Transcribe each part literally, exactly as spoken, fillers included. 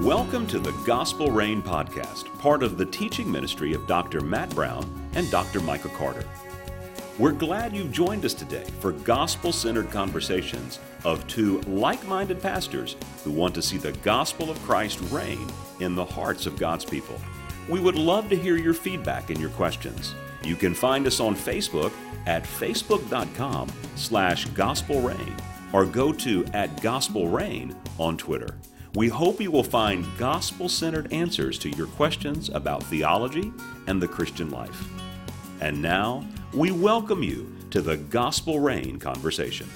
Welcome to the Gospel Rain Podcast, part of the teaching ministry of Doctor Matt Brown and Doctor Micah Carter. We're glad you've joined us today for gospel-centered conversations of two like-minded pastors who want to see the gospel of Christ reign in the hearts of God's people. We would love to hear your feedback and your questions. You can find us on Facebook at facebook.com slash gospelrain or go to at gospelrain on Twitter. We hope you will find gospel-centered answers to your questions about theology and the Christian life. And now, we welcome you to the Gospel Rain conversation.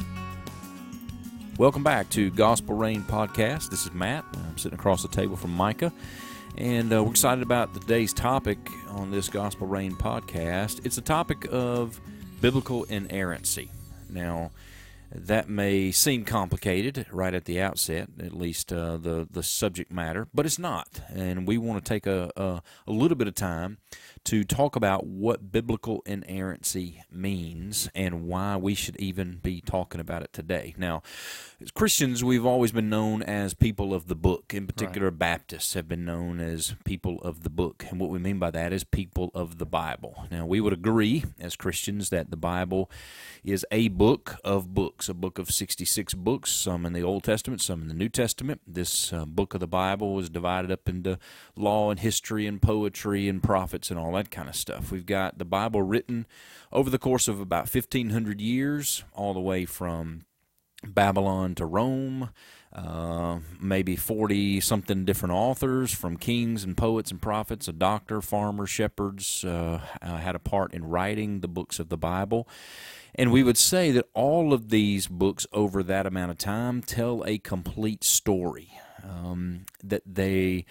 Welcome back to Gospel Rain Podcast. This is Matt. I'm sitting across the table from Micah, and uh, we're excited about today's topic on this Gospel Rain Podcast. It's a topic of biblical inerrancy. Now, that may seem complicated right at the outset, at least uh, the, the subject matter, but it's not. And we want to take a, a, a little bit of time to talk about what biblical inerrancy means and why we should even be talking about it today. Now, as Christians, we've always been known as people of the book. In particular, right. Baptists have been known as people of the book. And what we mean by that is people of the Bible. Now, we would agree as Christians that the Bible is a book of books, a book of sixty-six books, some in the Old Testament, some in the New Testament. This uh, book of the Bible was divided up into law and history and poetry and prophets and all that kind of stuff. We've got the Bible written over the course of about fifteen hundred years, all the way from Babylon to Rome, uh, maybe forty-something different authors, from kings and poets and prophets, a doctor, farmers, shepherds, uh, uh, had a part in writing the books of the Bible. And we would say that all of these books over that amount of time tell a complete story, um, that they...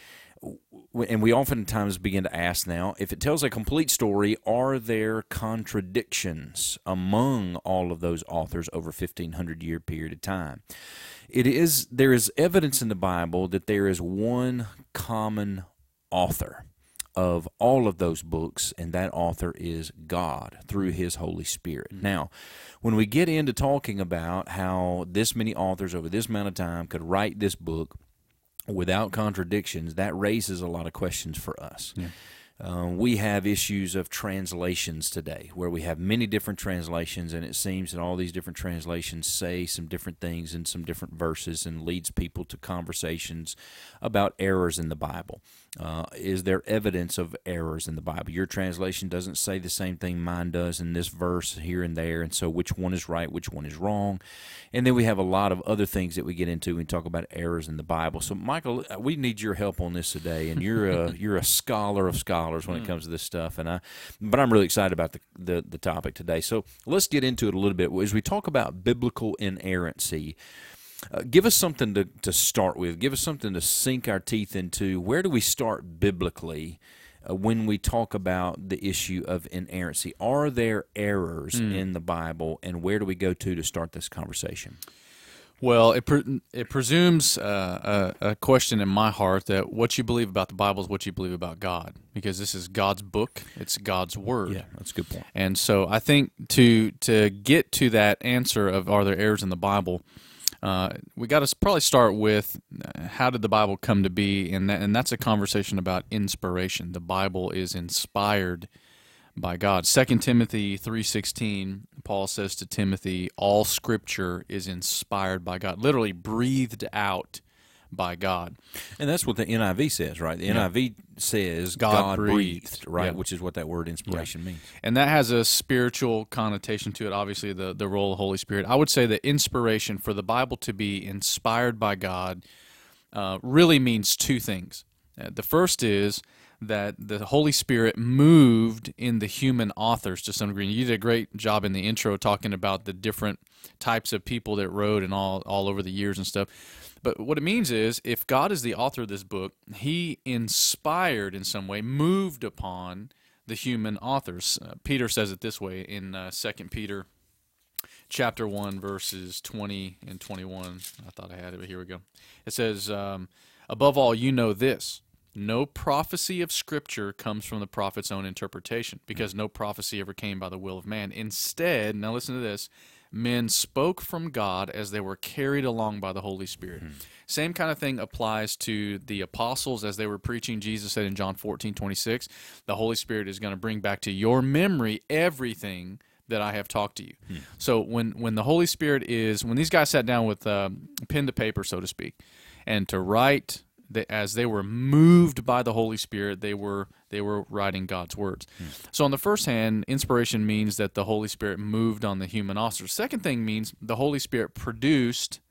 And we oftentimes begin to ask now, if it tells a complete story, are there contradictions among all of those authors over a fifteen hundred year period of time? It is, there is evidence in the Bible that there is one common author of all of those books, and that author is God through His Holy Spirit. Mm-hmm. Now, when we get into talking about how this many authors over this amount of time could write this book without contradictions, that raises a lot of questions for us. Yeah. Uh, we have issues of translations today, where we have many different translations, and it seems that all these different translations say some different things in some different verses and leads people to conversations about errors in the Bible. Uh, is there evidence of errors in the Bible? Your translation doesn't say the same thing mine does in this verse here and there, and so which one is right, which one is wrong? And then we have a lot of other things that we get into when we talk about errors in the Bible. So, Michael, we need your help on this today, and you're a you're a scholar of scholars when it comes to this stuff, and I. But I'm really excited about the, the the topic today. So let's get into it a little bit as we talk about biblical inerrancy. Uh, give us something to, to start with. Give us something to sink our teeth into. Where do we start biblically uh, when we talk about the issue of inerrancy? Are there errors mm. in the Bible, and where do we go to to start this conversation? Well, it pre- it presumes uh, a, a question in my heart that what you believe about the Bible is what you believe about God, because this is God's book, it's God's word. Yeah, that's a good point. And so I think to to get to that answer of are there errors in the Bible, uh, we got to probably start with how did the Bible come to be, and that, and that's a conversation about inspiration. The Bible is inspired by God. Second Timothy three sixteen, Paul says to Timothy, all Scripture is inspired by God, literally breathed out by God. And that's what the N I V says, right? The yeah. N I V says God, God breathed, breathed, right? Yeah. Which is what that word inspiration yeah. means. And that has a spiritual connotation to it, obviously, the, the role of the Holy Spirit. I would say that inspiration, for the Bible to be inspired by God, uh, really means two things. Uh, the first is that the Holy Spirit moved in the human authors to some degree. You did a great job in the intro talking about the different types of people that wrote and all, all over the years and stuff. But what it means is, if God is the author of this book, He inspired in some way, moved upon the human authors. Uh, Peter says it this way in uh, Second Peter chapter one, verses twenty and twenty-one. I thought I had it, but here we go. It says, um, above all, you know this, no prophecy of Scripture comes from the prophet's own interpretation, because no prophecy ever came by the will of man. Instead, now listen to this, Men spoke from God as they were carried along by the Holy Spirit. Hmm. Same kind of thing applies to the apostles as they were preaching. Jesus said in John fourteen twenty-six, the Holy Spirit is going to bring back to your memory everything that I have talked to you. Hmm. So when, when the Holy Spirit is, when these guys sat down with um, pen to paper, so to speak, and to write, the, as they were moved by the Holy Spirit, they were they were writing God's words. Hmm. So on the first hand, inspiration means that the Holy Spirit moved on the human authors. Second thing means the Holy Spirit produced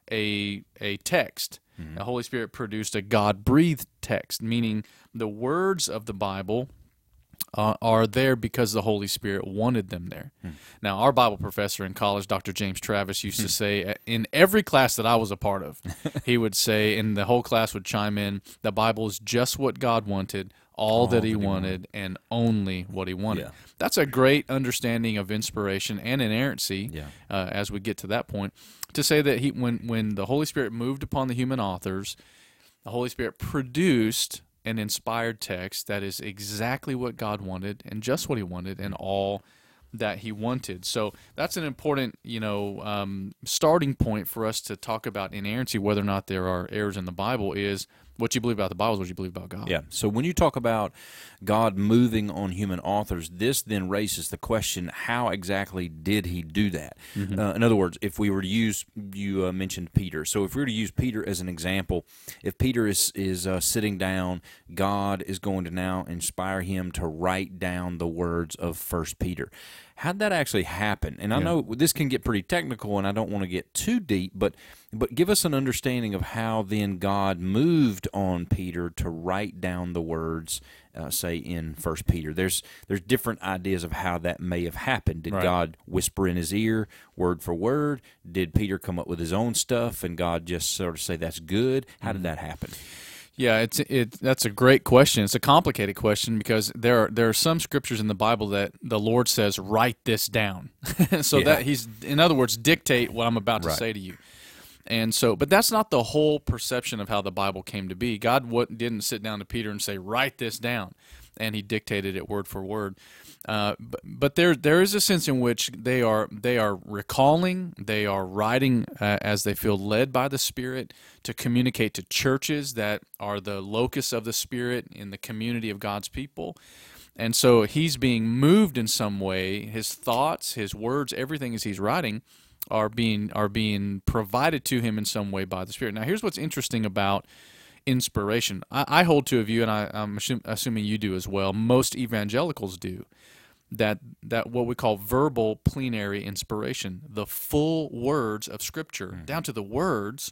a a text. Hmm. The Holy Spirit produced a God-breathed text, meaning the words of the Bible Uh, are there because the Holy Spirit wanted them there. Hmm. Now, our Bible professor in college, Doctor James Travis, used to say in every class that I was a part of, he would say, and the whole class would chime in, the Bible is just what God wanted, all, all that he that wanted, wanted, and only what he wanted. Yeah. That's a great understanding of inspiration and inerrancy, yeah. uh, as we get to that point, to say that he, when, when the Holy Spirit moved upon the human authors, the Holy Spirit produced an inspired text that is exactly what God wanted and just what he wanted and all that he wanted. So that's an important, you know, um, starting point for us to talk about inerrancy, whether or not there are errors in the Bible, is what you believe about the Bible is what you believe about God. Yeah. So when you talk about God moving on human authors, this then raises the question, how exactly did he do that? Mm-hmm. Uh, in other words, if we were to use, you uh, mentioned Peter. So if we were to use Peter as an example, if Peter is, is uh, sitting down, God is going to now inspire him to write down the words of First Peter. How'd that actually happen? And I yeah. know this can get pretty technical, and I don't want to get too deep, but but give us an understanding of how then God moved on Peter to write down the words, uh, say, in First Peter. There's there's different ideas of how that may have happened. Did right. God whisper in his ear, word for word? Did Peter come up with his own stuff, and God just sort of say, that's good? How did that happen? Yeah, it's it. That's a great question. It's a complicated question because there are there are some scriptures in the Bible that the Lord says, "Write this down," so yeah. that He's, in other words, dictate what I'm about to right. say to you. And so, but that's not the whole perception of how the Bible came to be. God what, didn't sit down to Peter and say, "Write this down," and He dictated it word for word. Uh, but, but there there is a sense in which they are they are recalling, they are writing uh, as they feel led by the Spirit to communicate to churches that are the locus of the Spirit in the community of God's people. And so he's being moved in some way. His thoughts, his words, everything as he's writing are being are being provided to him in some way by the Spirit. Now, here's what's interesting about inspiration. I, I hold to a view, and I, I'm assum, assuming you do as well, most evangelicals do, that that what we call verbal plenary inspiration, the full words of Scripture, mm-hmm. down to the words,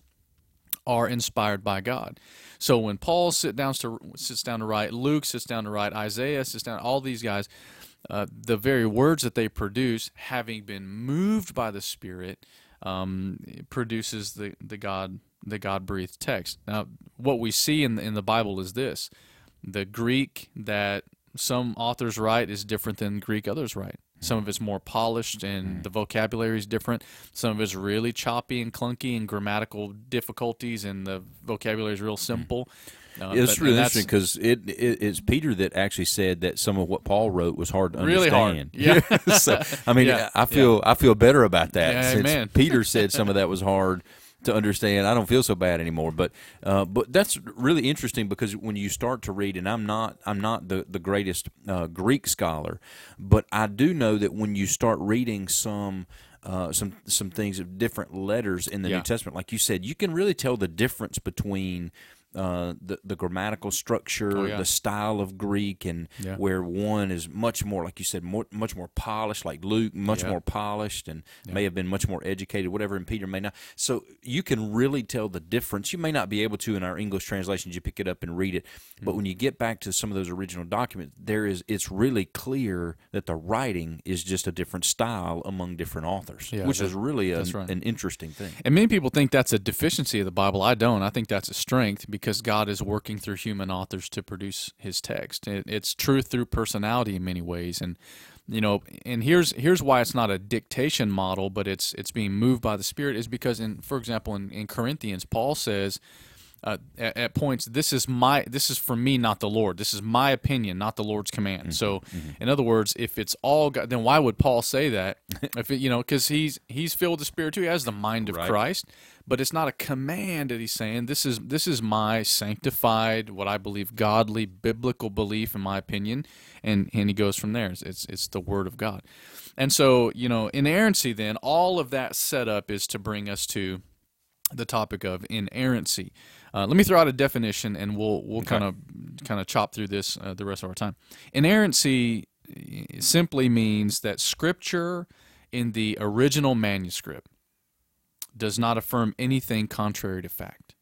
are inspired by God. So when Paul sit down to, sits down to write, Luke sits down to write, Isaiah sits down, all these guys, uh, the very words that they produce, having been moved by the Spirit, um, produces the, the God the God-breathed text. Now, what we see in the, in the Bible is this: the Greek that some authors write is different than Greek others write. Some of it's more polished and the vocabulary is different. Some of it's really choppy and clunky and grammatical difficulties, and the vocabulary is real simple. Uh, it's but, really interesting because it, it, it's Peter that actually said that some of what Paul wrote was hard to really understand. Hard. Yeah. So, I mean, yeah. I feel yeah. I feel better about that. Yeah, since amen. Peter said some of that was hard to understand. I don't feel so bad anymore, but uh, but that's really interesting because when you start to read, and I'm not I'm not the the greatest uh, Greek scholar, but I do know that when you start reading some uh, some some things of different letters in the yeah. New Testament, like you said, you can really tell the difference between Uh, the the grammatical structure, oh, yeah. the style of Greek, and yeah. where one is much more, like you said, more, much more polished, like Luke, much yeah. more polished, and yeah. may have been much more educated, whatever, and Peter may not. So you can really tell the difference. You may not be able to in our English translations. You pick it up and read it, mm-hmm. but when you get back to some of those original documents, there is it's really clear that the writing is just a different style among different authors, yeah, which is really a, right. an interesting thing. And many people think that's a deficiency of the Bible. I don't. I think that's a strength because because God is working through human authors to produce His text. It, it's truth through personality in many ways, and you know, and here's here's why it's not a dictation model, but it's it's being moved by the Spirit. Is because in, for example, in, in Corinthians, Paul says, uh, at, at points, this is my, this is from me, not the Lord. This is my opinion, not the Lord's command. Mm-hmm. So, mm-hmm. in other words, if it's all God, then why would Paul say that? If it, you know, because he's he's filled with the Spirit too. He has the mind of right. Christ, but it's not a command that he's saying. This is this is my sanctified, what I believe, godly, biblical belief, in my opinion, and and he goes from there. It's it's, it's the Word of God, and so you know, inerrancy. Then all of that setup is to bring us to the topic of inerrancy. Uh, let me throw out a definition, and we'll we'll kind of kind of chop through this uh, the rest of our time. Inerrancy simply means that Scripture in the original manuscript does not affirm anything contrary to fact.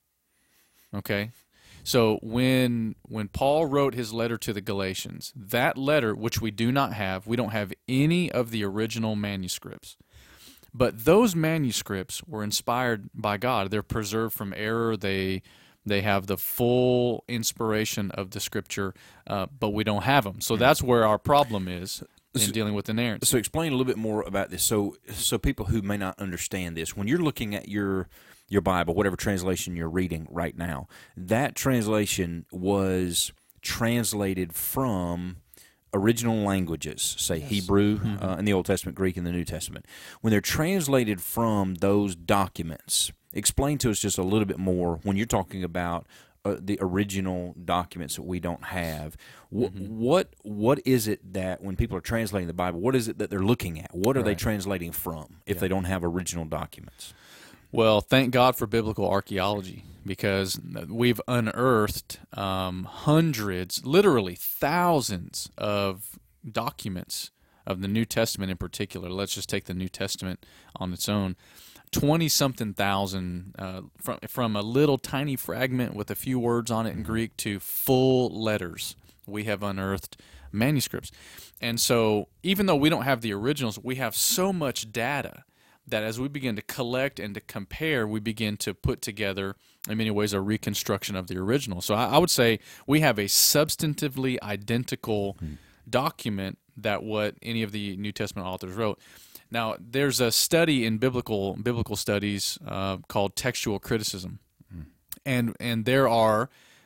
Okay, so when when Paul wrote his letter to the Galatians, that letter, which we do not have, we don't have any of the original manuscripts. But those manuscripts were inspired by God. They're preserved from error. They they have the full inspiration of the Scripture, uh, but we don't have them. So that's where our problem is in so, dealing with inerrancy. So explain a little bit more about this. So so people who may not understand this, when you're looking at your your Bible, whatever translation you're reading right now, that translation was translated from original languages, say yes. Hebrew mm-hmm. uh, in the Old Testament, Greek in the New Testament. When they're translated from those documents, explain to us just a little bit more when you're talking about uh, the original documents that we don't have. W- mm-hmm. What what is it that when people are translating the Bible, what is it that they're looking at? What are right. they translating from if yeah. they don't have original documents? Well, thank God for biblical archaeology, because we've unearthed um, hundreds, literally thousands of documents of the New Testament in particular. Let's just take the New Testament on its own. twenty-something thousand, uh, from, from a little tiny fragment with a few words on it in Greek to full letters. We have unearthed manuscripts. And so even though we don't have the originals, we have so much data that as we begin to collect and to compare, we begin to put together, in many ways, a reconstruction of the original. So I, I would say we have a substantively identical hmm. document that what any of the New Testament authors wrote. Now, there's a study in biblical biblical studies uh, called textual criticism, hmm. and and there are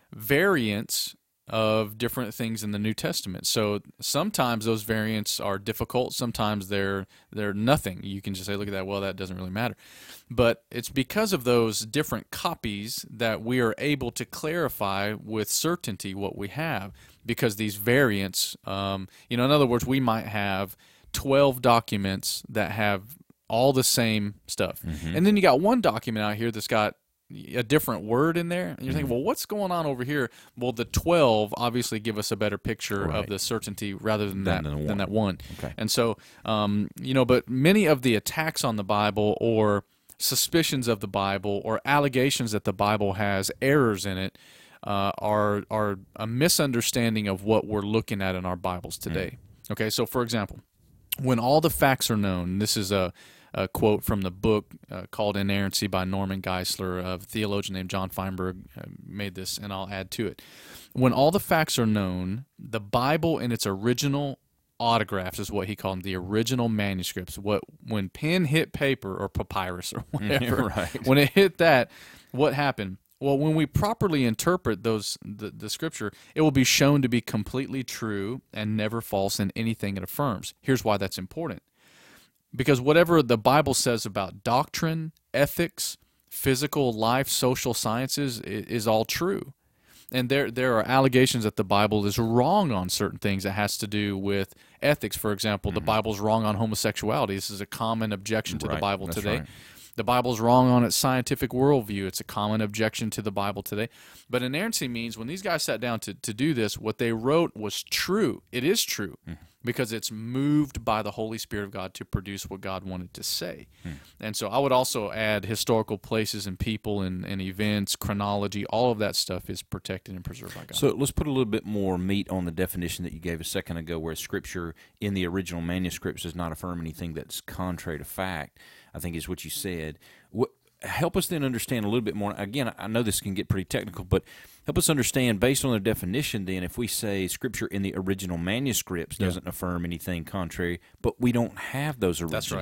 variants of different things in the New Testament. So sometimes those variants are difficult. Sometimes they're they're nothing. You can just say, look at that, well, that doesn't really matter. But it's because of those different copies that we are able to clarify with certainty what we have, because these variants, um, you know, in other words, we might have twelve documents that have all the same stuff. Mm-hmm. And then you got one document out here that's got a different word in there, and you're thinking, well, what's going on over here? Well, the twelve obviously give us a better picture right. of the certainty rather than that than, than that one. Okay. And so, um, you know, but many of the attacks on the Bible, or suspicions of the Bible, or allegations that the Bible has errors in it, uh, are are a misunderstanding of what we're looking at in our Bibles today. Mm. Okay, so for example, when all the facts are known, this is a A quote from the book uh, called Inerrancy by Norman Geisler. A theologian named John Feinberg uh, made this, and I'll add to it. When all the facts are known, the Bible in its original autographs is what he called them, the original manuscripts. What when pen hit paper, or papyrus or whatever, right. when it hit that, what happened? Well, when we properly interpret those the, the Scripture, it will be shown to be completely true and never false in anything it affirms. Here's why that's important. Because whatever the Bible says about doctrine, ethics, physical life, social sciences is, is all true. And there there are allegations that the Bible is wrong on certain things that has to do with ethics. For example, mm-hmm. the Bible's wrong on homosexuality. This is a common objection to right. the Bible That's today. Right. The Bible's wrong on its scientific worldview. It's a common objection to the Bible today. But inerrancy means when these guys sat down to, to do this, what they wrote was true. It is true. Mm-hmm. Because it's moved by the Holy Spirit of God to produce what God wanted to say. Hmm. And so I would also add historical places and people and, and events, chronology, all of that stuff is protected and preserved by God. So let's put a little bit more meat on the definition that you gave a second ago, where Scripture in the original manuscripts does not affirm anything that's contrary to fact, I think is what you said. What, help us then understand a little bit more. Again, I know this can get pretty technical, but help us understand, based on the definition then, if we say Scripture in the original manuscripts doesn't yeah. affirm anything contrary, but we don't have those original. That's right.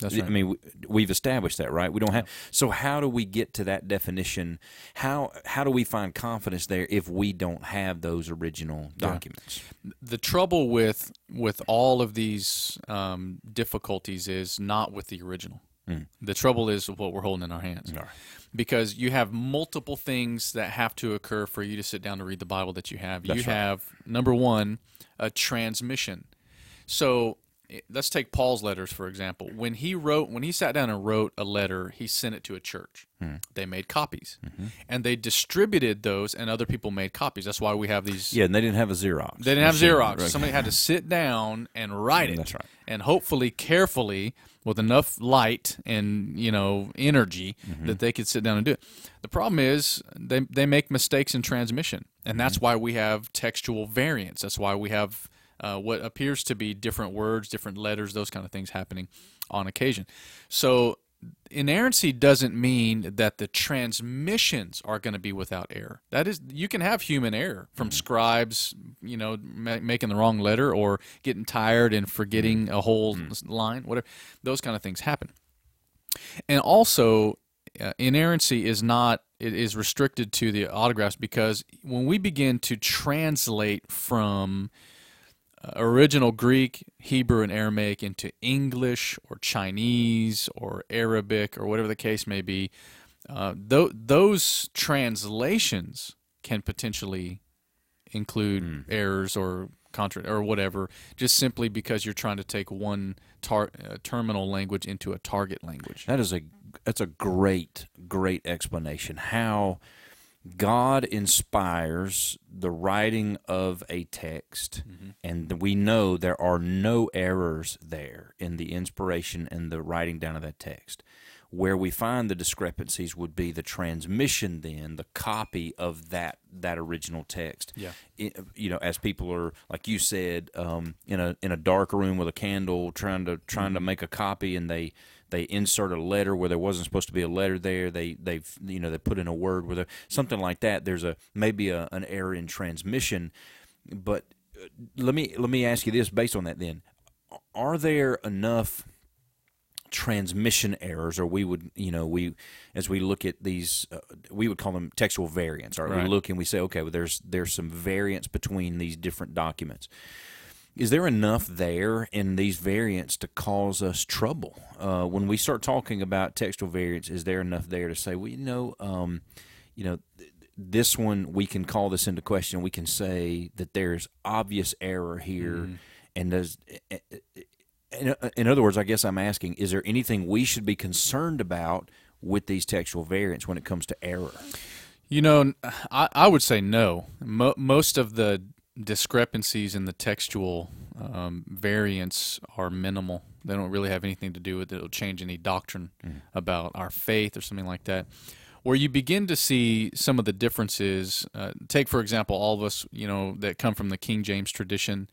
That's right. I mean, we- we've established that, right? We don't have. So how do we get to that definition? How how do we find confidence there if we don't have those original documents? The trouble with with all of these um, difficulties is not with the original. Mm. The trouble is what we're holding in our hands. All right. Because you have multiple things that have to occur for you to sit down to read the Bible that you have. That's you right. have, number one, a transmission. So eh, let's take Paul's letters, for example. When he wrote, when he sat down and wrote a letter, he sent it to a church. Hmm. They made copies. Mm-hmm. And they distributed those, and other people made copies. That's why we have these. Yeah, and they didn't have a Xerox. They didn't have machine, Xerox. right? Somebody had to sit down and write it. That's right. And hopefully, carefully, with enough light and you know energy Mm-hmm. that they could sit down and do it. The problem is they they make mistakes in transmission, and that's Mm-hmm. why we have textual variants. That's why we have uh, what appears to be different words, different letters, those kind of things happening on occasion. So inerrancy doesn't mean that the transmissions are going to be without error. That is, you can have human error from scribes, you know, ma- making the wrong letter or getting tired and forgetting a whole line, whatever. Those kind of things happen. And also, uh, inerrancy is not, it is restricted to the autographs because when we begin to translate from uh, original Greek, Hebrew, and Aramaic into English or Chinese or Arabic or whatever the case may be, uh, th- those translations can potentially include errors or contra- or whatever, just simply because you're trying to take one tar- uh, terminal language into a target language. That is a that's a great great explanation how God inspires the writing of a text, Mm-hmm. and we know there are no errors there in the inspiration and the writing down of that text. Where we find the discrepancies would be the transmission, then the copy of that that original text. Yeah. It- you know, as people are, like you said, um, in a in a dark room with a candle, trying to trying to make a copy, and they. They insert a letter where there wasn't supposed to be a letter there. They they you know they put in a word where there, something like that. There's a maybe a, an error in transmission, but uh, let me let me ask you this based on that. Then, are there enough transmission errors, or we would you know we as we look at these uh, we would call them textual variants. Or Right. we look and we say, okay, well, there's there's some variance between these different documents. Is there enough there in these variants to cause us trouble? Uh, when we start talking about textual variants, is there enough there to say, well, you know, um, you know, th- this one, we can call this into question. We can say that there's obvious error here. Mm-hmm. And does, in, in other words, I guess I'm asking, is there anything we should be concerned about with these textual variants when it comes to error? You know, I, I would say no. Mo- most of the discrepancies in the textual um, variants are minimal. They don't really have anything to do with it. It'll change any doctrine about our faith or something like that. Where you begin to see some of the differences, uh, take, for example, all of us, you know, that come from the King James tradition.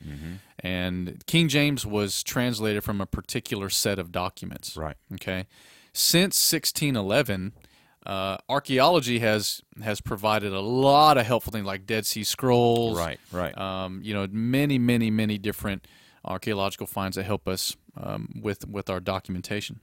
And King James was translated from a particular set of documents. Right. Okay. Since sixteen eleven, uh, archaeology has has provided a lot of helpful things like Dead Sea Scrolls. Right, right. Um, you know, many, many, many different archaeological finds that help us um, with with our documentation.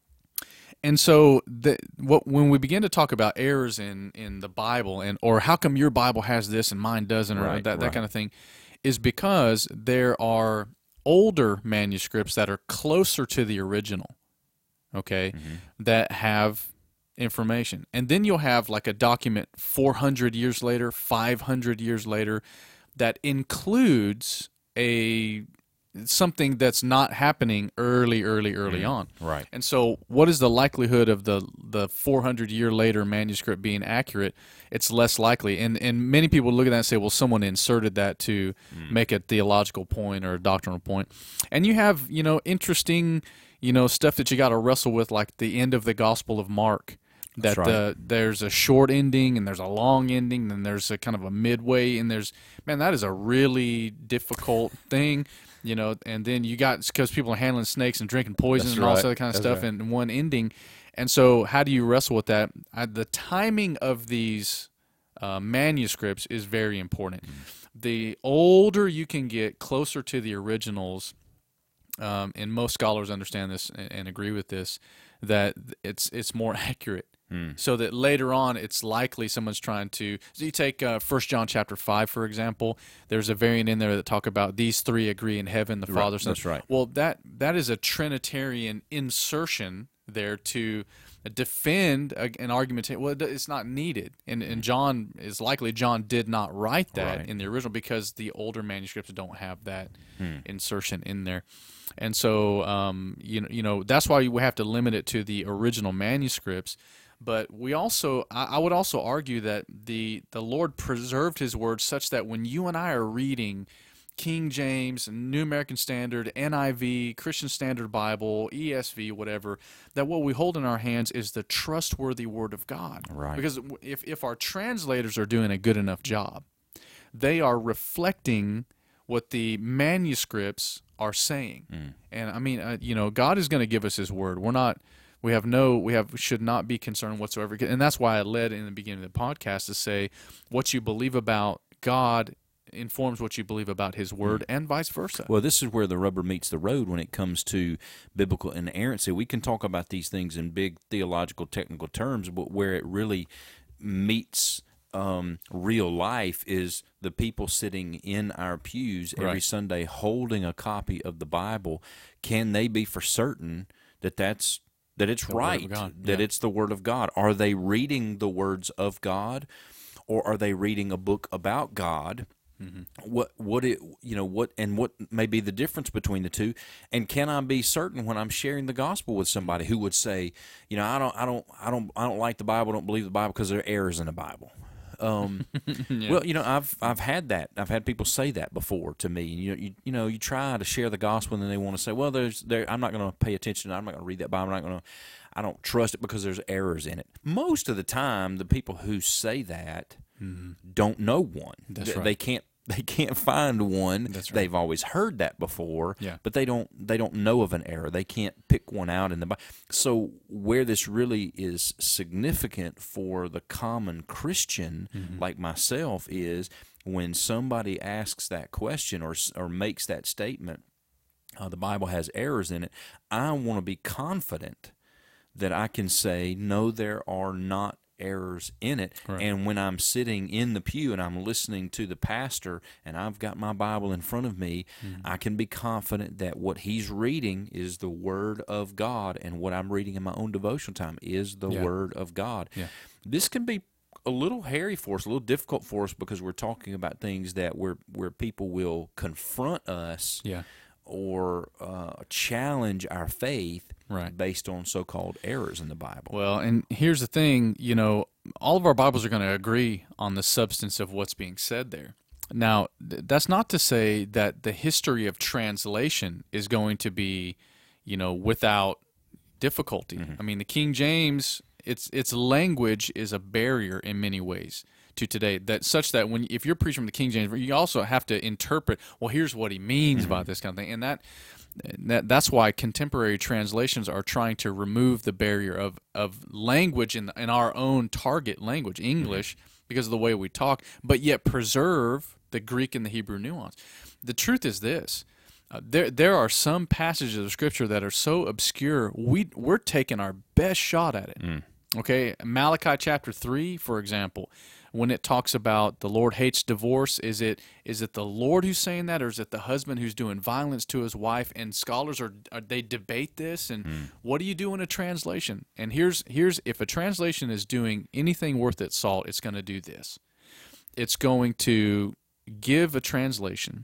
And so, the, what when we begin to talk about errors in, in the Bible, and or how come your Bible has this and mine doesn't, or Right, that, that right. kind of thing, is because there are older manuscripts that are closer to the original, okay, Mm-hmm. that have information. And then you'll have like a document four hundred years later, five hundred years later, that includes a something that's not happening early, early, early on. Right. And so what is the likelihood of the the four hundred year later manuscript being accurate? It's less likely. And and many people look at that and say, well, someone inserted that to make a theological point or a doctrinal point. And you have, you know, interesting, you know, stuff that you got to wrestle with, like the end of the Gospel of Mark. That That's right. uh, there's a short ending and there's a long ending, and there's a kind of a midway, and there's, man, that is a really difficult thing. You know, and then you got, because people are handling snakes and drinking poison That's and all this right. other kind of That's stuff right. in one ending. And so how do you wrestle with that? I, the timing of these uh, manuscripts is very important. Mm-hmm. The older you can get, closer to the originals, um, and most scholars understand this and, and agree with this, that it's it's more accurate. Hmm. So that later on, it's likely someone's trying to. So you take uh, First John chapter five, for example. There's a variant in there that talk about these three agree in heaven: the Father, right, Son. That's right. Well, that that is a Trinitarian insertion there to defend a, an argument. Well, it's not needed, and and John is likely John did not write that right. in the original because the older manuscripts don't have that hmm. insertion in there. And so, um, you know, you know, that's why we have to limit it to the original manuscripts. But we also, I would also argue that the the Lord preserved His Word such that when you and I are reading King James, New American Standard, N I V, Christian Standard Bible, E S V, whatever, that what we hold in our hands is the trustworthy Word of God. Right. Because if if our translators are doing a good enough job, they are reflecting what the manuscripts are saying. Mm. And I mean, uh, you know, God is going to give us His Word. We're not. We have no, we have should not be concerned whatsoever. And that's why I led in the beginning of the podcast to say what you believe about God informs what you believe about His Word, and vice versa. Well, this is where the rubber meets the road when it comes to biblical inerrancy. We can talk about these things in big theological, technical terms, but where it really meets um, real life is the people sitting in our pews every Right. Sunday holding a copy of the Bible. Can they be for certain that that's that it's The Word right, of God. that Yeah. it's the Word of God? Are they reading the words of God, or are they reading a book about God? Mm-hmm. What what it you know what and what may be the difference between the two? And can I be certain when I'm sharing the gospel with somebody who would say, you know, I don't I don't I don't I don't like the Bible, don't believe the Bible because there are errors in the Bible. Um, Yeah. Well, you know, I've I've had that. I've had people say that before to me. You know, you, you know, you try to share the gospel, and then they want to say, "Well, there's there. I'm not going to pay attention. I'm not going to read that Bible. I'm not going to. I don't trust it because there's errors in it." Most of the time, the people who say that mm-hmm. don't know one. That's they, right. They can't. They can't find one. That's right. They've always heard that before, Yeah. but they don't. They don't know of an error. They can't pick one out in the Bible. So where this really is significant for the common Christian mm-hmm. like myself is when somebody asks that question or or makes that statement, uh, the Bible has errors in it. I want to be confident that I can say, no, there are not errors in it. Right. And when I'm sitting in the pew and I'm listening to the pastor and I've got my Bible in front of me, mm-hmm. I can be confident that what he's reading is the Word of God, and what I'm reading in my own devotional time is the Yeah. Word of God. Yeah. This can be a little hairy for us, a little difficult for us, because we're talking about things that where where people will confront us Yeah. or uh, challenge our faith Right. based on so-called errors in the Bible. Well, and here's the thing, you know, all of our Bibles are going to agree on the substance of what's being said there. Now, th- that's not to say that the history of translation is going to be, you know, without difficulty. Mm-hmm. I mean, the King James, its its language is a barrier in many ways to today, that such that when if you're preaching from the King James, you also have to interpret, well, here's what he means mm-hmm. by this kind of thing. And that That, that's why contemporary translations are trying to remove the barrier of, of language in, in our own target language, English, mm-hmm. because of the way we talk, but yet preserve the Greek and the Hebrew nuance. The truth is this. Uh, there there are some passages of Scripture that are so obscure, we, we're taking our best shot at it. Mm. Okay, Malachi chapter three, for example, when it talks about the Lord hates divorce, is it is it the Lord who's saying that, or is it the husband who's doing violence to his wife? And scholars are, are they debate this, and mm. what do you do in a translation? And here's here's if a translation is doing anything worth its salt, it's going to do this. It's going to give a translation,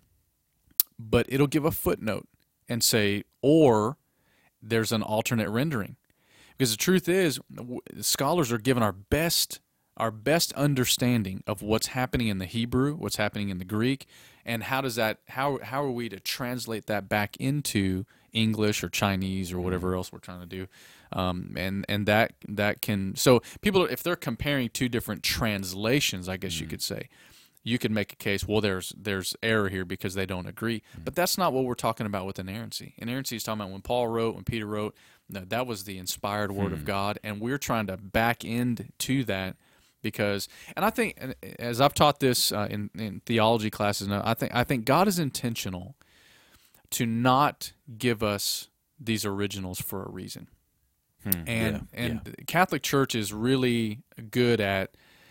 but it'll give a footnote and say, or there's an alternate rendering. Because the truth is, scholars are given our best our best understanding of what's happening in the Hebrew, what's happening in the Greek, and how does that how how are we to translate that back into English or Chinese or whatever else we're trying to do, um, and and that that can so people if they're comparing two different translations, I guess mm-hmm. you could say, you could make a case, well, there's there's error here because they don't agree, mm-hmm. but that's not what we're talking about with inerrancy. Inerrancy is talking about when Paul wrote, when Peter wrote, that that was the inspired word mm-hmm. of God, and we're trying to back end to that. Because, and I think, as I've taught this uh, in, in theology classes, now, I think I think God is intentional to not give us these originals for a reason. Hmm, and yeah, and yeah. the Catholic Church is really good at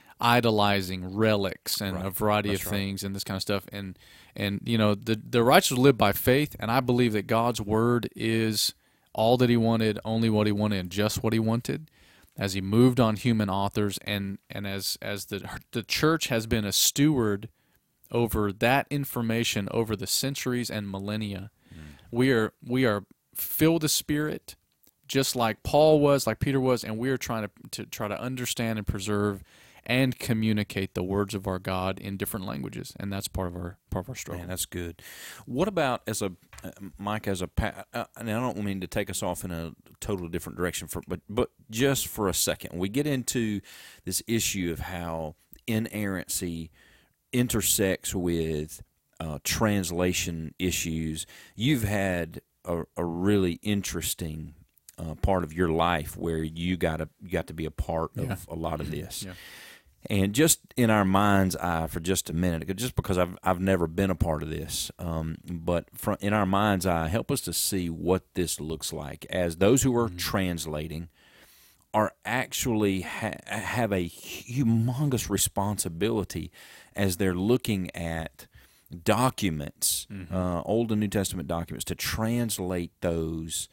idolizing relics and Right. a variety That's of right. things and this kind of stuff. And and you know the the righteous live by faith, and I believe that God's word is all that He wanted, only what He wanted, and just what He wanted. As He moved on human authors, and and as as the the church has been a steward over that information over the centuries and millennia, mm. we are we are filled with Spirit, just like Paul was, like Peter was, and we are trying to to try to understand and preserve and communicate the words of our God in different languages, and that's part of our part of our struggle. Man, that's good. What about as a uh, Mike as a pa- uh, and I don't mean to take us off in a totally different direction, for but but just for a second, we get into this issue of how inerrancy intersects with uh, translation issues. You've had a, a really interesting uh, part of your life where you got to you got to be a part of Yeah. a lot of this. Yeah. And just in our mind's eye for just a minute, just because I've I've never been a part of this, um, but from, in our mind's eye, help us to see what this looks like as those who are mm-hmm. translating are actually ha- have a humongous responsibility as they're looking at documents, mm-hmm. uh, Old and New Testament documents, to translate those.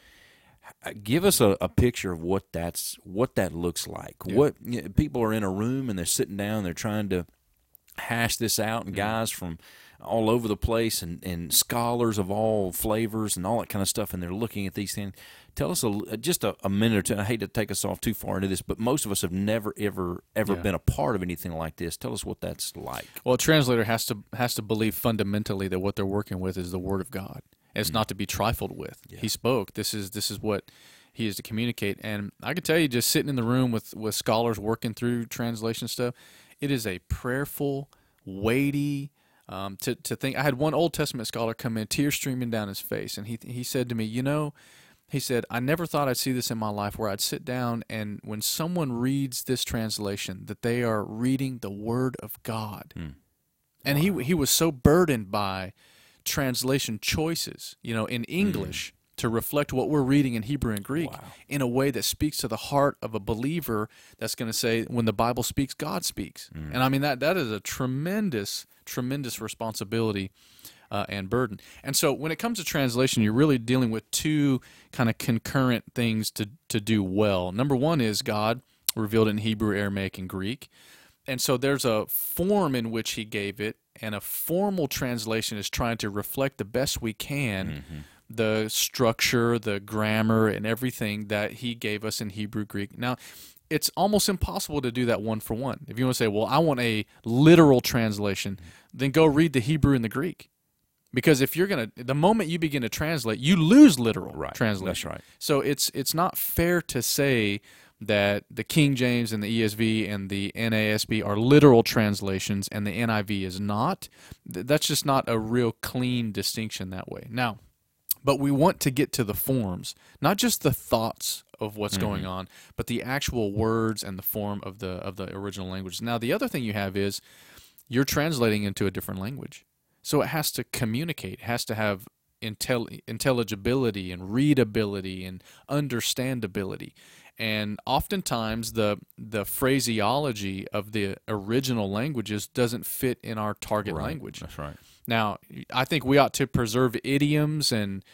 Give us a, a picture of what that's what that looks like. Yeah. What you know, people are in a room and they're sitting down, they're trying to hash this out, and mm-hmm. guys from all over the place and, and scholars of all flavors and all that kind of stuff, and they're looking at these things. Tell us a, just a, a minute or two. I hate to take us off too far into this, but most of us have never, ever, ever yeah. been a part of anything like this. Tell us what that's like. Well, a translator has to has to believe fundamentally that what they're working with is the Word of God. It's mm-hmm. not to be trifled with. Yeah. He spoke. This is this is what he is to communicate. And I can tell you, just sitting in the room with, with scholars working through translation stuff, it is a prayerful, weighty, um, to, to think. I had one Old Testament scholar come in, tears streaming down his face, and he he said to me, you know, he said, I never thought I'd see this in my life where I'd sit down and when someone reads this translation, that they are reading the Word of God. Mm. And wow. he he was so burdened by translation choices, you know, in English mm. to reflect what we're reading in Hebrew and Greek wow. in a way that speaks to the heart of a believer that's going to say, when the Bible speaks, God speaks. Mm. And I mean, that that is a tremendous, tremendous responsibility uh, and burden. And so when it comes to translation, you're really dealing with two kind of concurrent things to, to do well. Number one is God revealed in Hebrew, Aramaic, and Greek. And so there's a form in which he gave it, and a formal translation is trying to reflect the best we can mm-hmm. the structure, the grammar, and everything that he gave us in Hebrew, Greek. Now, it's almost impossible to do that one for one. If you want to say, well, I want a literal translation, then go read the Hebrew and the Greek. Because if you're going to, the moment you begin to translate, you lose literal right. translation. That's right. So it's it's not fair to say that the King James and the E S V and the N A S B are literal translations and the N I V is not. That's just not a real clean distinction that way. Now, but we want to get to the forms, not just the thoughts of what's mm-hmm. going on, but the actual words and the form of the of the original language. Now, the other thing you have is you're translating into a different language. So it has to communicate, it has to have intel- intelligibility and readability and understandability. And oftentimes the the phraseology of the original languages doesn't fit in our target right. language. That's right. Now, I think we ought to preserve idioms and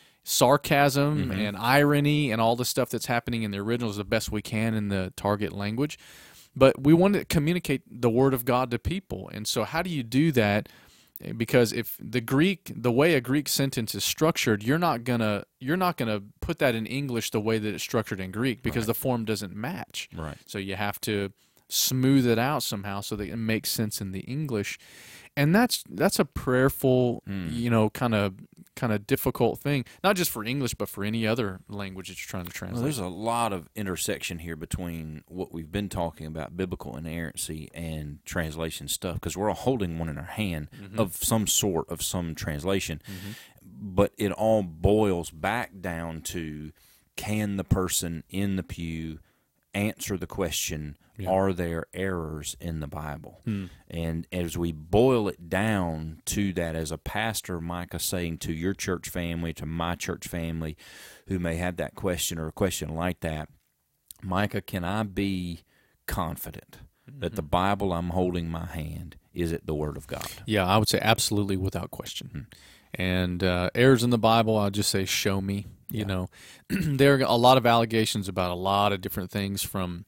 sarcasm mm-hmm. and irony and all the stuff that's happening in the originals the best we can in the target language. But we want to communicate the Word of God to people. And so how do you do that? Because if the Greek, the way a Greek sentence is structured, you're not gonna you're not gonna put that in English the way that it's structured in Greek because right. the form doesn't match. Right. So you have to smooth it out somehow so that it makes sense in the English, and that's that's a prayerful, mm. you know, kind of kind of difficult thing, not just for English but for any other language that you're trying to translate. Well, there's a lot of intersection here between what we've been talking about, biblical inerrancy, and translation stuff, because we're all holding one in our hand mm-hmm. of some sort of some translation, mm-hmm. but it all boils back down to, can the person in the pew answer the question, Yeah. are there errors in the Bible? Hmm. And as we boil it down to that, as a pastor, Micah, saying to your church family, to my church family, who may have that question or a question like that, Micah, can I be confident mm-hmm. that the Bible I'm holding in my hand, is it the Word of God? Yeah, I would say absolutely without question. Hmm. And uh, errors in the Bible, I'll just say, show me. You yeah. know, there are a lot of allegations about a lot of different things, from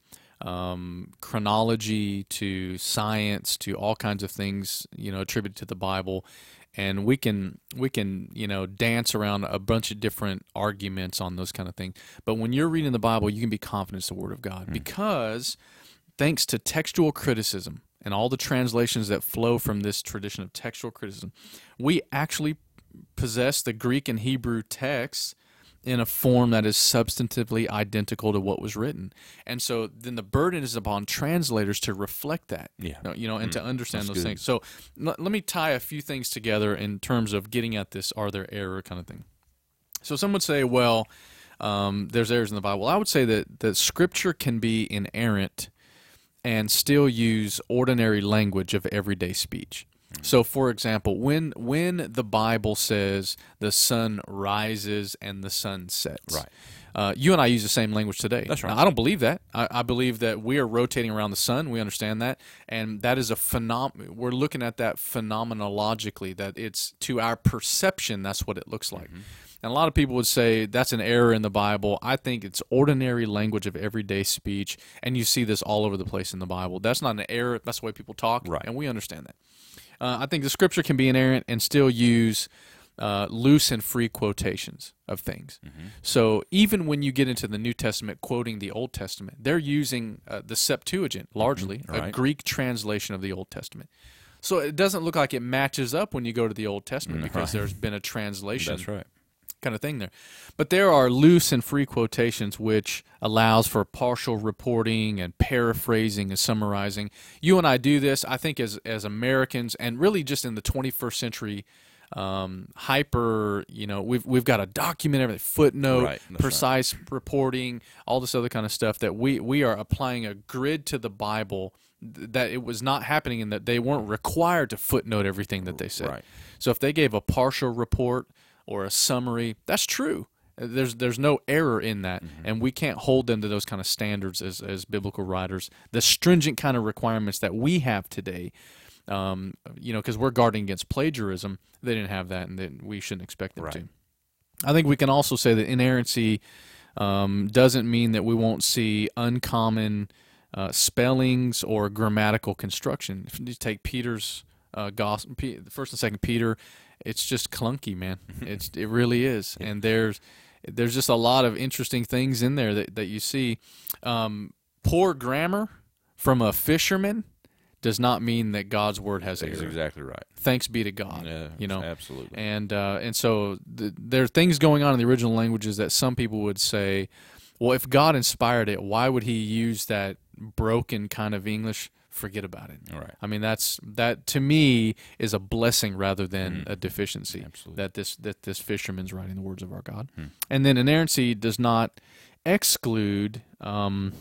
um, chronology to science to all kinds of things, you know, attributed to the Bible. And we can we can you know dance around a bunch of different arguments on those kind of things. But when you're reading the Bible, you can be confident it's the Word of God, hmm. because thanks to textual criticism and all the translations that flow from this tradition of textual criticism, we actually possess the Greek and Hebrew texts in a form that is substantively identical to what was written. And so then the burden is upon translators to reflect that, yeah. you know, and mm, to understand those good. things. So l- let me tie a few things together in terms of getting at this are there error kind of thing. So some would say, well, um, there's errors in the Bible. Well, I would say that, that Scripture can be inerrant and still use ordinary language of everyday speech. So, for example, when when the Bible says the sun rises and the sun sets, right. uh, you and I use the same language today. That's right. Now, I don't believe that. I, I believe that we are rotating around the sun. We understand that, and that is a phenom. We're looking at that phenomenologically. That it's to our perception. That's what it looks like. Mm-hmm. And a lot of people would say that's an error in the Bible. I think it's ordinary language of everyday speech, and you see this all over the place in the Bible. That's not an error. That's the way people talk, right. and we understand that. Uh, I think the Scripture can be inerrant and still use uh, loose and free quotations of things. Mm-hmm. So even when you get into the New Testament quoting the Old Testament, they're using uh, the Septuagint, largely, mm-hmm. right. a Greek translation of the Old Testament. So it doesn't look like it matches up when you go to the Old Testament, mm-hmm. because there's been a translation. That's right. Kind of thing there. But there are loose and free quotations, which allows for partial reporting and paraphrasing and summarizing. You and I do this, I think, as as Americans, and really just in the twenty-first century, um, hyper, you know, we've we've got to document everything, footnote, right. precise right. reporting, all this other kind of stuff, that we, we are applying a grid to the Bible that it was not happening, and that they weren't required to footnote everything that they said. Right. So if they gave a partial report or a summary, that's true. There's there's no error in that, mm-hmm. and we can't hold them to those kind of standards as, as biblical writers. The stringent kind of requirements that we have today, um, you know, because we're guarding against plagiarism, they didn't have that, and then we shouldn't expect them right. to. I think we can also say that inerrancy um, doesn't mean that we won't see uncommon uh, spellings or grammatical construction. If you take Peter's uh, gospel, First and Second Peter, it's just clunky, man. It's it really is, yeah. and there's there's just a lot of interesting things in there that, that you see. Um, poor grammar from a fisherman does not mean that God's word has error. That's exactly right. Thanks be to God. Yeah, you know, absolutely. And uh, and so th- there are things going on in the original languages that some people would say, well, if God inspired it, why would He use that broken kind of English? Forget about it. All right. I mean, that's that to me is a blessing rather than mm. a deficiency. Absolutely. That this that this fisherman's writing the words of our God. Mm. And then inerrancy does not exclude um,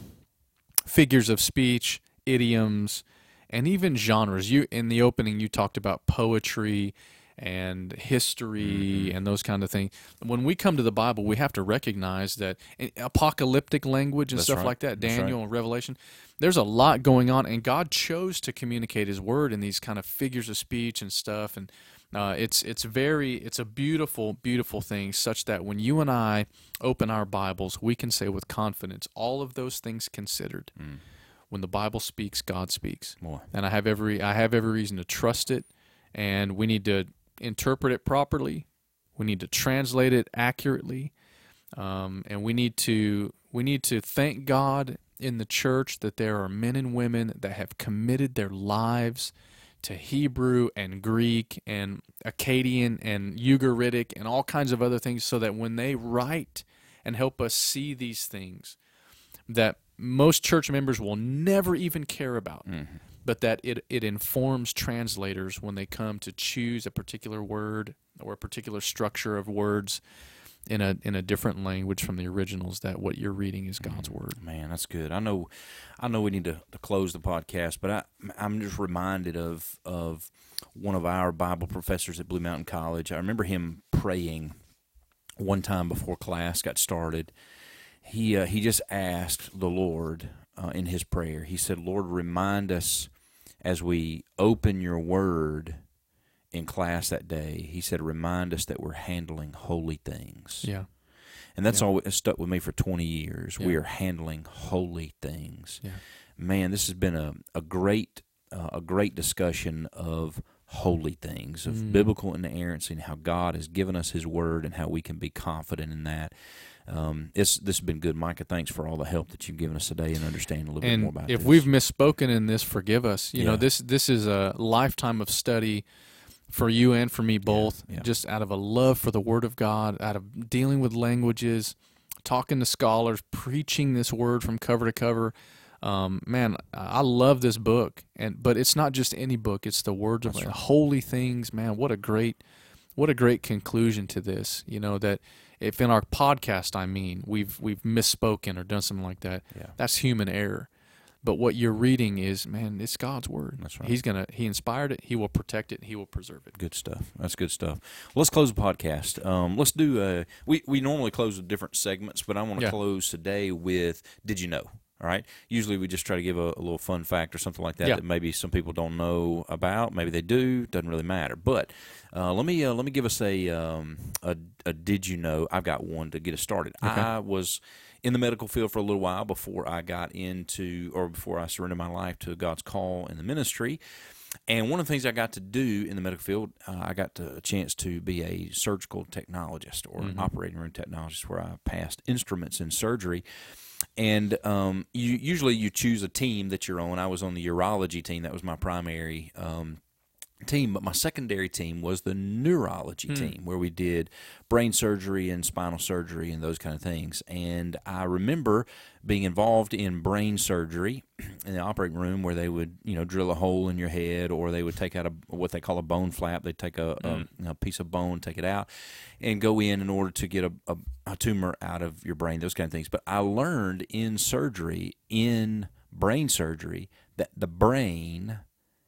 figures of speech, idioms, and even genres. You in the opening, you talked about poetry and history mm-hmm. and those kind of things. When we come to the Bible, we have to recognize that apocalyptic language and That's stuff right. like that, That's Daniel right. and Revelation, there's a lot going on, and God chose to communicate His word in these kind of figures of speech and stuff, and uh, it's it's very it's a beautiful, beautiful thing, such that when you and I open our Bibles, we can say with confidence, all of those things considered, mm. when the Bible speaks, God speaks, More. and I have every I have every reason to trust it, and we need to interpret it properly. We need to translate it accurately, um, and we need to we need to thank God in the church that there are men and women that have committed their lives to Hebrew and Greek and Akkadian and Ugaritic and all kinds of other things, so that when they write and help us see these things that most church members will never even care about, mm-hmm. but that it, it informs translators when they come to choose a particular word or a particular structure of words, in a in a different language from the originals, that what you're reading is God's word. Man, that's good. I know, I know we need to, to close the podcast, but I, I'm just reminded of of one of our Bible professors at Blue Mountain College. I remember him praying one time before class got started. He uh, he just asked the Lord uh, in his prayer. He said, "Lord, remind us as we open your word in class that day." He said, "Remind us that we're handling holy things." Yeah. And that's Yeah. all it stuck with me for twenty years. Yeah. We are handling holy things. Yeah. Man, this has been a, a great uh, a great discussion of holy things, of Mm. biblical inerrancy, and how God has given us His Word and how we can be confident in that. Um, it's, this has been good. Micah, thanks for all the help that you've given us today and understanding a little bit more And about if this. we've misspoken in this, forgive us. You Yeah. know, this this is a lifetime of study for you and for me both, yeah. just out of a love for the Word of God, out of dealing with languages, talking to scholars, preaching this Word from cover to cover. Um, man, I love this book, and but it's not just any book; it's the words of That's right. holy things. Man, what a great, what a great conclusion to this. You know that if in our podcast, I mean, we've we've misspoken or done something like that, Yeah. that's human error. But what you're reading is, man, it's God's word. That's right. He's gonna He inspired it. He will protect it. He will preserve it. Good stuff. That's good stuff. Well, let's close the podcast. Um, let's do. Uh, we we normally close with different segments, but I want to Yeah. close today with "Did you know?" All right. Usually we just try to give a, a little fun fact or something like that Yeah. that maybe some people don't know about. Maybe they do. Doesn't really matter. But uh, let me uh, let me give us a, um, a a did you know? I've got one to get us started. Okay. I was in the medical field for a little while before I got into or before I surrendered my life to God's call in the ministry. And one of the things I got to do in the medical field, uh, I got to, a chance to be a surgical technologist or an operating room technologist, where I passed instruments in surgery. And um, you usually you choose a team that you're on. I was on the urology team. That was my primary um, team. But my secondary team was the neurology team, where we did brain surgery and spinal surgery and those kind of things. And I remember being involved in brain surgery in the operating room, where they would, you know, drill a hole in your head, or they would take out a what they call a bone flap. They'd take a, a, a piece of bone, take it out, and go in in order to get a, a, a tumor out of your brain, those kind of things. But I learned in surgery, in brain surgery, that the brain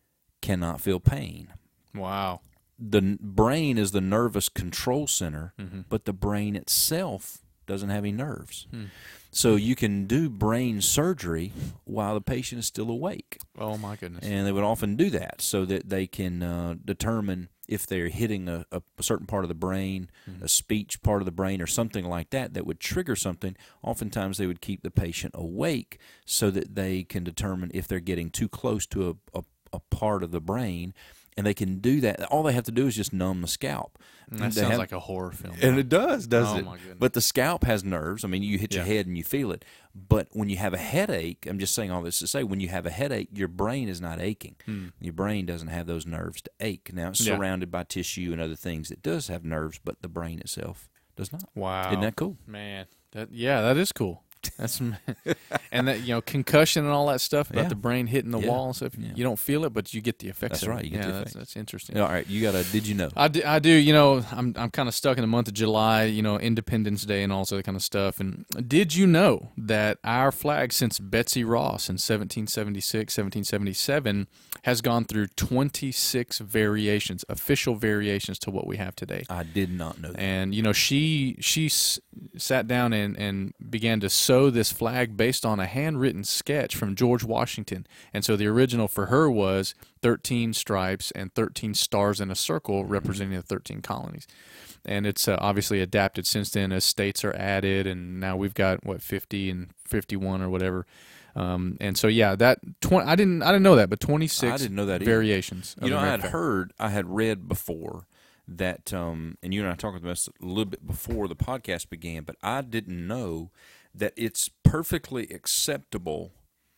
cannot feel pain. Wow. The n- brain is the nervous control center, Mm-hmm. but the brain itself doesn't have any nerves. Hmm. So you can do brain surgery while the patient is still awake. Oh my goodness. And they would often do that so that they can uh, determine if they're hitting a, a certain part of the brain, Mm-hmm. a speech part of the brain, or something like that that would trigger something. Oftentimes they would keep the patient awake so that they can determine if they're getting too close to a, a, a part of the brain. And they can do that. All they have to do is just numb the scalp. that They sounds have- like a horror film. and it does, doesn't Oh, it? my goodness. But the scalp has nerves. I mean, you hit your Yeah. head and you feel it. But when you have a headache, I'm just saying all this to say, when you have a headache, your brain is not aching. Your brain doesn't have those nerves to ache. Now, it's Hmm. Yeah. surrounded by tissue and other things that does have nerves, but the brain itself does not. Wow. Isn't that cool? Man, that yeah, that is cool. That's and that, you know, concussion and all that stuff about Yeah. the brain hitting the Yeah. wall and stuff. Yeah. You don't feel it, but you get the effects. That's of right, It. you get yeah, the that's, effect. that's interesting. All right, you got a did you know? I do, I do. You know, I'm I'm kind of stuck in the month of July. You know, Independence Day and all that kind of stuff. And did you know that our flag, since Betsy Ross in seventeen seventy-six, seventeen seventy-seven, has gone through twenty-six variations, official variations to what we have today? I did not know that. And you know, she she s- sat down and, and began to sew this flag based on a handwritten sketch from George Washington. And so the original for her was thirteen stripes and thirteen stars in a circle representing the thirteen colonies. And it's uh, obviously adapted since then as states are added, and now we've got what fifty and fifty-one or whatever. Um, and so yeah, that twenty. I didn't I didn't know that, but twenty-six I didn't know that either. variations. of You know, the I red had flag. heard, I had read before that, um, and you and I talked about this a little bit before the podcast began, but I didn't know that it's perfectly acceptable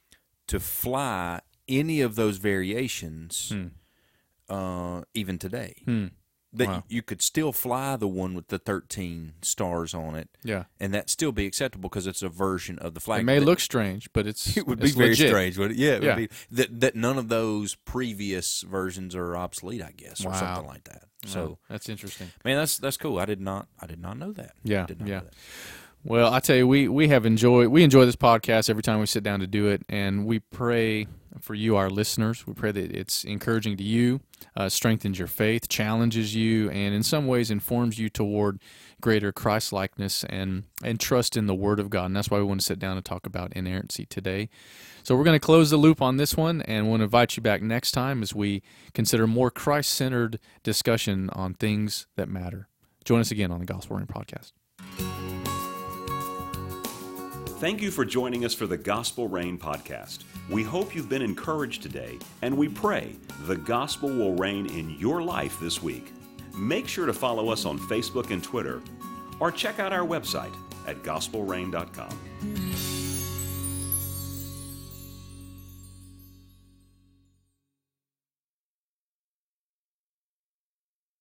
to fly any of those variations, Hmm. uh, even today. Hmm. that Wow. you could still fly the one with the thirteen stars on it, Yeah. and that still be acceptable because it's a version of the flag. It may that, look strange, but it's it would be it's very legit. strange, would it? Yeah, it Yeah. would be that that none of those previous versions are obsolete, I guess, or Wow. something like that. So, Wow, that's interesting. man, that's that's cool. I did not I did not know that. Yeah, I did not yeah. know that. Well, I tell you, we we have enjoyed we enjoy this podcast every time we sit down to do it, and we pray for you, our listeners. We pray that it's encouraging to you, uh, strengthens your faith, challenges you, and in some ways informs you toward greater Christ-likeness and and trust in the Word of God. And that's why we want to sit down and talk about inerrancy today. So we're going to close the loop on this one, and we'll invite you back next time as we consider more Christ-centered discussion on things that matter. Join us again on the Gospel Rain Podcast. Thank you for joining us for the Gospel Rain podcast. We hope you've been encouraged today, and we pray the gospel will reign in your life this week. Make sure to follow us on Facebook and Twitter, or check out our website at gospel rain dot com.